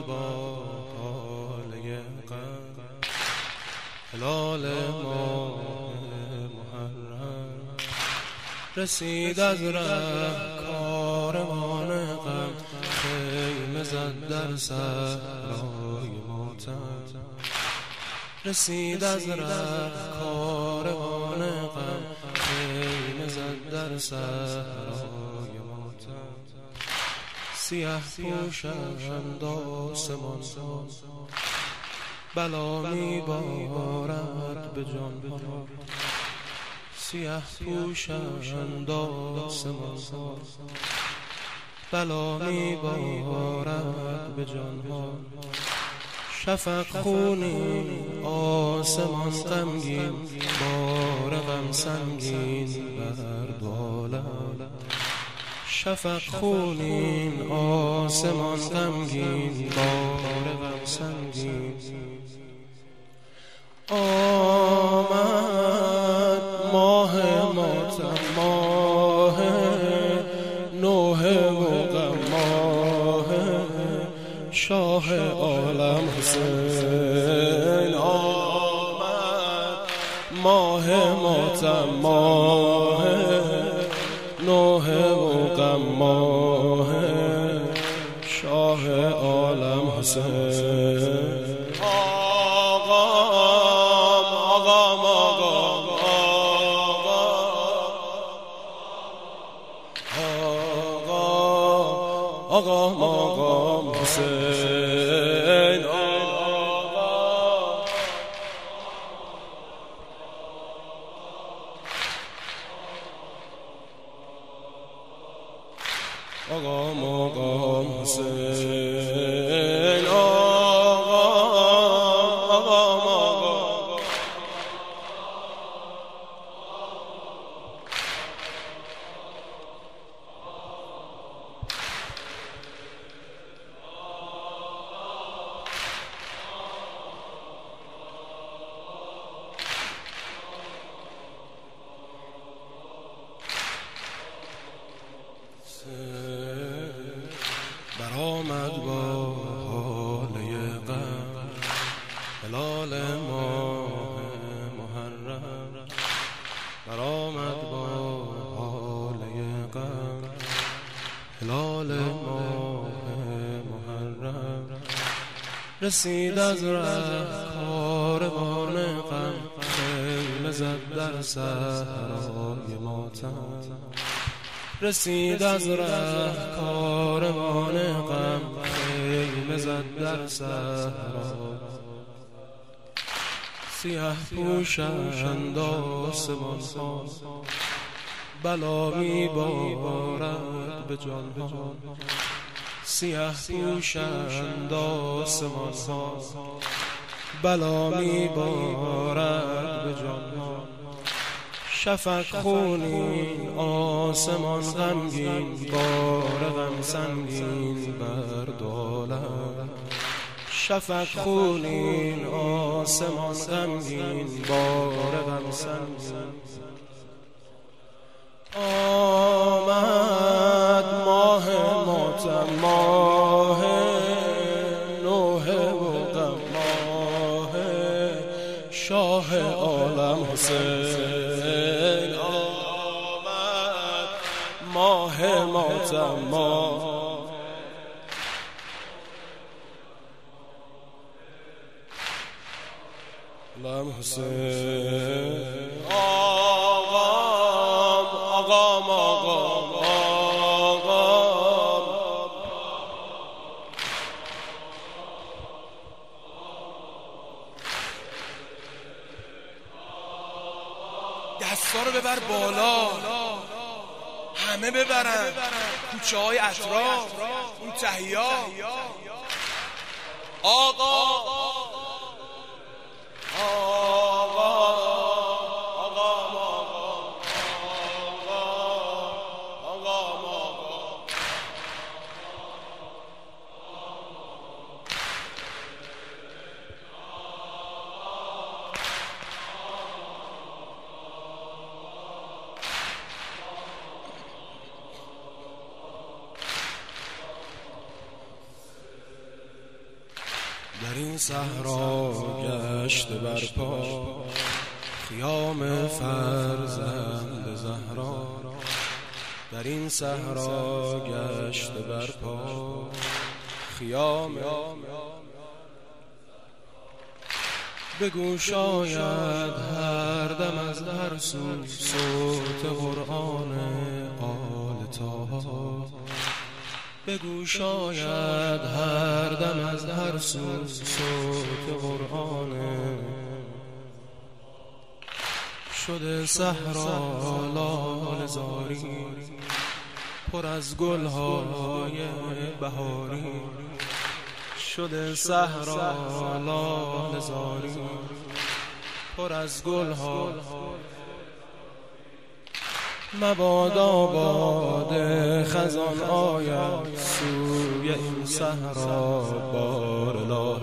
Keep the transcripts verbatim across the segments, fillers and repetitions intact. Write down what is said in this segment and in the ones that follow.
با حاله غم، هلال ماه محرم رسید از ره کاروان غم، خیمه زد در صحرای ماتم. رسید از ره کاروان غم، خیمه زد در صحرای ماتم. سیه پوشند آسمان ها، بلا می بارد به جان ها. سیه پوشند آسمان ها، بلا می بارد به جان ها. شفق خونین آسمان غمگین، بار غم سنگین بر دو عالم. شفق خونین آسمان غمگین، بار غم سنگین. آمد ماه ماتم، ماه نوحه و غم، ماه شاه عالم حسین. آمد ماه ماتم، ماه نوحه و غم، ماه شاه عالم حسین. آقام آقام آقام آقام آقام آقام حسین. آقام آقام حسین. آقام آقام آقام برآمد با حاله غم، هلال ماه محرم. برآمد با حاله غم، هلال ماه محرم. رسید از ره کاروان غم، خیمه زد در صحرای ماتم. رسید از ره کاروان غم، خیمه زد در صحرا. سیه پوشند آسمان ها، بلا می بارد به جان ها. سیه پوشند آسمان ها، بلا می بارد به جان ها. شفق خونین آسمان غمگین، بار غم سنگین بر دو عالم. شفق خونین آسمان غمگین، بار غم سنگین. آمد ماه ماتم، ماه نوحه و غم، ماه شاه عالم حسین. آمد ماه ماتم، ماه عالم حسین. آقام آقام آقام آقام دستا رو ببر بالا، همه ببرن، کوچه های اطراف، اون تهیا. آقا این صحرا گشته برپا خیام فرزند زهرا. در این صحرا گشته برپا خیام بگو شاید هر دم از هر سو صوت قرآن آل طه. بگو شاید هر دم از هر سو صوت قرآن شده صحرا لاله زاری پر از گلهای بهاری. شده صحرا لاله زاری پر از گلها مبادا باد خزان آید سوی این صحرا بارلا.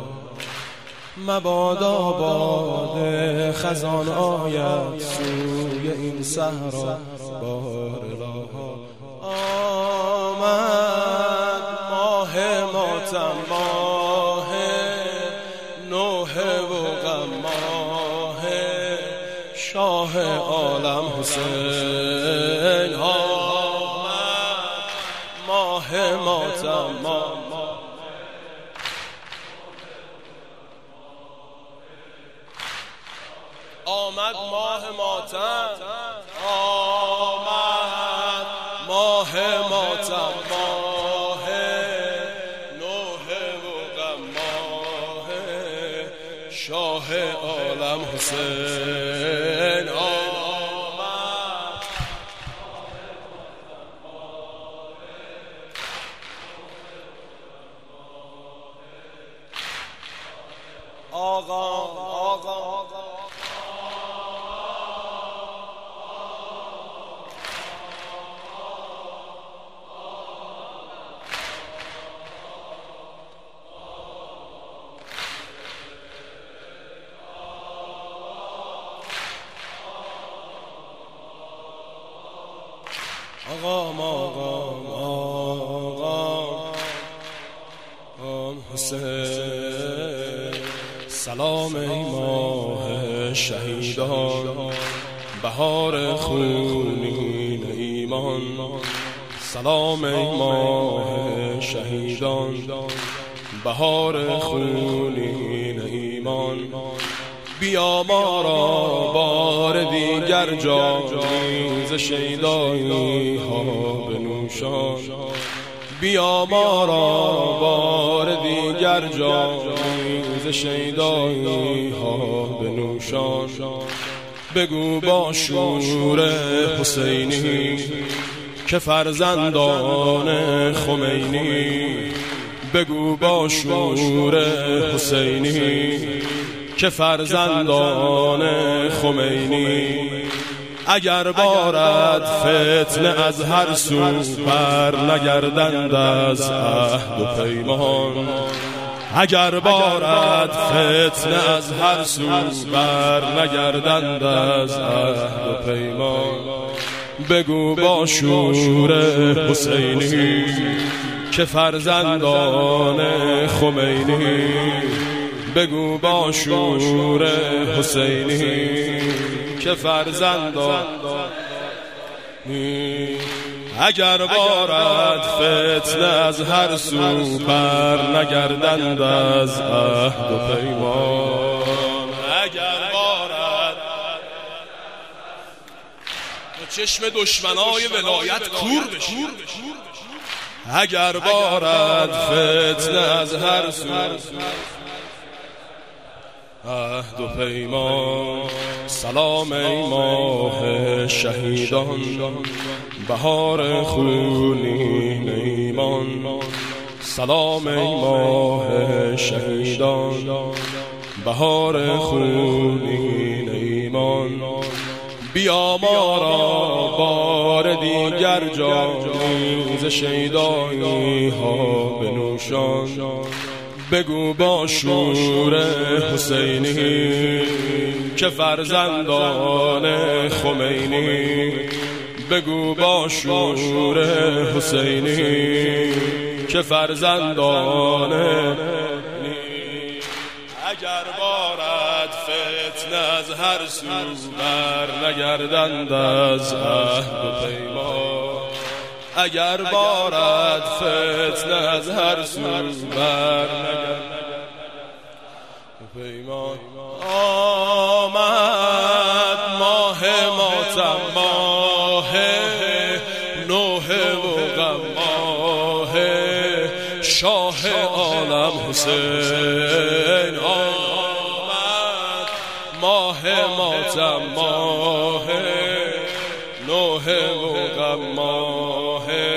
مبادا باد خزان آید سوی این صحرا بارلا. آمد ماه ماتم ماه نوحه و غم ماه شاه عالم حسین. آمد ماه ماتم ماه آمد ماه ماتم آمد ماه ماتم ماه نوحه و غم ماه شاه عالم حسین. آمد آقا آقا آقام آقام آقام حسین. سلام ای ماه شهیدان بهار خونین ایمان. سلام ای ماه شهیدان بهار خونین ایمان. بیا ما را بار دیگر جامی ز شیدایی ها بنوشان. بیا ما را بار دیگر جامی ز شیدایی ها بنوشان. بگو با شور حسینی که فرزندان خمینی. بگو با شور حسینی که فرزندان خمینی. اگر بارد فتنه از هر سو بر نگردند از عهد و پیمان. اگر بارد فتنه از هر سو بر نگردند از عهد و پیمان. بگو با شور حسینی که فرزندان خمینی. بگو با شور حسینی که فرزندان. اگر بارد فتنه از هر سو بر نگردند از عهد و پیمان. اگر بارد چشم دشمنای ولایت کور بشید. اگر بارد فتنه از هر سو عهد و پیمان. سلام ای ماه شهیدان بهار خونین ایمان. سلام ای ماه شهیدان بهار خونین ایمان. بیا ما را بار دیگر جامی ز شیدایی ها بنوشان. بگو با شور حسینی که فرزندان خمینی. بگو با شور حسینی که فرزندان اگر بارد فتنه از هر سو بر نگردند از عهد و پیمان، اگر بارد فتنه از هر سو بر نگردند و پیمان. آمد ماه ماتم، ماه نوحه و غم، ماه شاه عالم حسین. آمد ماه ماتم، ماه نوحه و غم، ماه